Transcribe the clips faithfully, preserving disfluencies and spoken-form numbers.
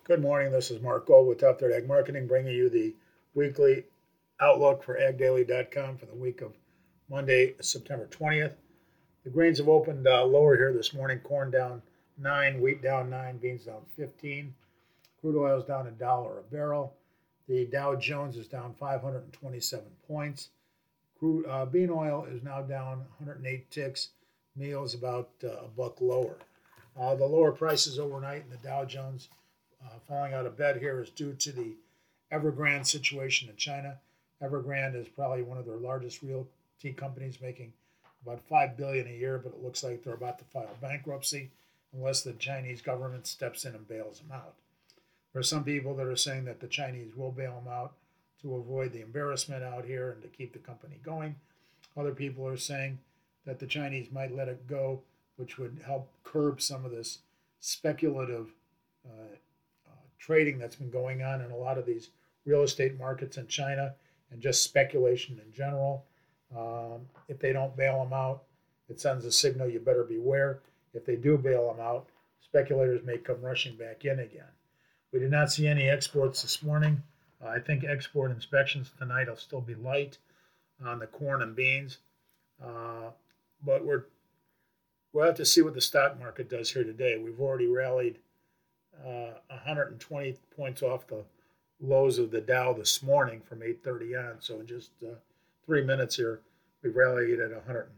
Good morning. This is Mark Gold with Top Third Ag Marketing, bringing you the weekly outlook for ag daily dot com for the week of Monday, September twentieth. The grains have opened uh, lower here this morning. Corn down nine, wheat down nine, beans down fifteen. Crude oil is down a dollar a barrel. The Dow Jones is down five hundred twenty-seven points. Crude uh, bean oil is now down one hundred eight ticks. Meal is about uh, a buck lower. Uh, the lower prices overnight in the Dow Jones uh, falling out of bed here is due to the Evergrande situation in China. Evergrande is probably one of their largest realty companies, making about five billion dollars a year, but it looks like they're about to file bankruptcy unless the Chinese government steps in and bails them out. There are some people that are saying that the Chinese will bail them out to avoid the embarrassment out here and to keep the company going. Other people are saying that the Chinese might let it go, which would help curb some of this speculative uh, uh, trading that's been going on in a lot of these real estate markets in China and just speculation in general. Um, if they don't bail them out, it sends a signal you better beware. If they do bail them out, speculators may come rushing back in again. We did not see any exports this morning. Uh, I think export inspections tonight will still be light on the corn and beans. Uh, but we're, we'll have to see what the stock market does here today. We've already rallied uh, one hundred twenty points off the lows of the Dow this morning from eight thirty on. So in just uh, three minutes here, we've rallied at one hundred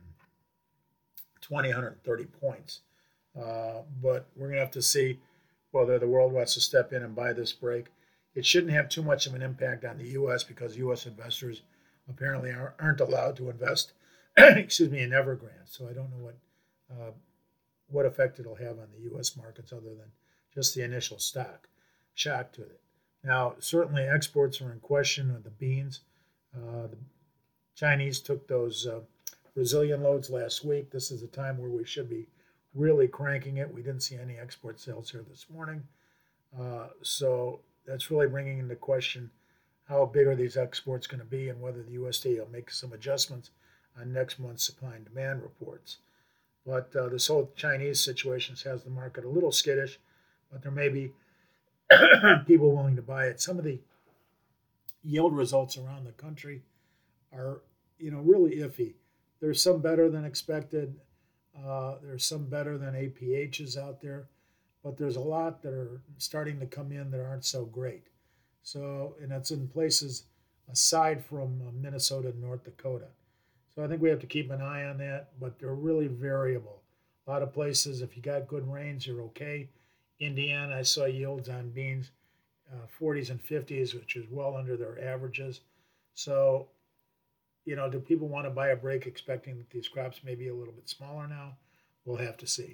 twenty, one hundred thirty points. Uh, but we're going to have to see whether the world wants to step in and buy this break. It shouldn't have too much of an impact on the U S because U S investors apparently aren't allowed to invest, excuse me, in Evergrande. So I don't know what uh, what effect it'll have on the U S markets other than just the initial stock shock to it. Now, certainly exports are in question of the beans. Uh, the Chinese took those uh, Brazilian loads last week. This is a time where we should be really cranking it. We didn't see any export sales here this morning. Uh, so that's really bringing into question how big are these exports going to be and whether the U S D A will make some adjustments on next month's supply and demand reports. But uh, this whole Chinese situation has the market a little skittish, but there may be people willing to buy it. Some of the yield results around the country are, you know, really iffy. There's some better than expected. Uh, there's some better than A P H's out there, but there's a lot that are starting to come in that aren't so great. So, and that's in places aside from uh, Minnesota and North Dakota. So I think we have to keep an eye on that, but they're really variable. A lot of places, if you got good rains, you're okay. Indiana, I saw yields on beans, uh, forties and fifties, which is well under their averages. So, you know, do people want to buy a break expecting that these crops may be a little bit smaller now? We'll have to see.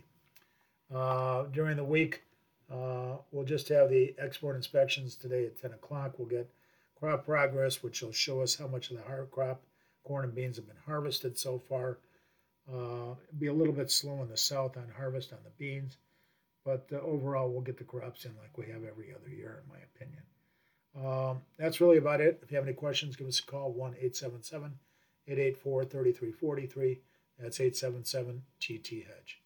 Uh, during the week, uh, we'll just have the export inspections today at ten o'clock. We'll get crop progress, which will show us how much of the hard crop, corn and beans, have been harvested so far. Uh, it'll be a little bit slow in the south on harvest on the beans, but uh, overall, we'll get the crops in like we have every other year, in my opinion. Um, that's really about it. If you have any questions, give us a call, one eight seven seven, eight eight four, three three four three. That's eight seven seven T T Hedge.